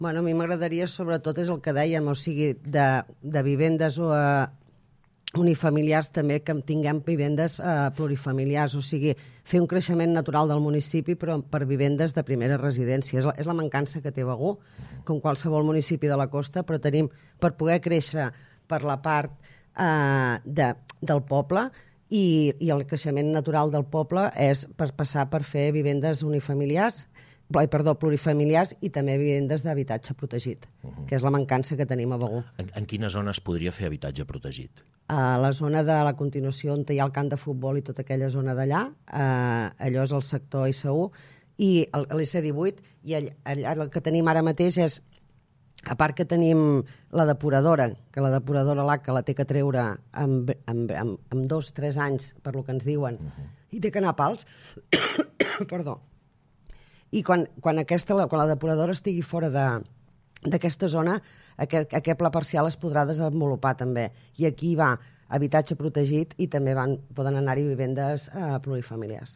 Bueno, a mi m'agradaria, sobretot, és el que dèiem, o sigui, de vivendes unifamiliars també, que tinguem vivendes plurifamiliars, o sigui, fer un creixement natural del municipi però per vivendes de primera residència. És la mancança que té Begur, com qualsevol municipi de la costa, però tenim, per poder créixer per la part del poble, i el creixement natural del poble és per passar per fer vivendes plurifamiliars i també vivendes d'habitatge protegit, que és la mancança que tenim a Begur. En quina zona es podria fer habitatge protegit? A la zona de la continuació on hi ha el camp de futbol i tota aquella zona d'allà, allò és el sector ISU, i l'IC18, i allà el que tenim ara mateix és, a part que tenim la depuradora, que la depuradora l'ACA la té que treure amb 2-3 anys, per lo que ens diuen, i té que anar a pals, perdó. I quan la depuradora estigui fora d'aquesta zona, aquest pla parcial es podrà desenvolupar també. I aquí va habitatge protegit i també poden anar-hi vivendes plurifamiliars.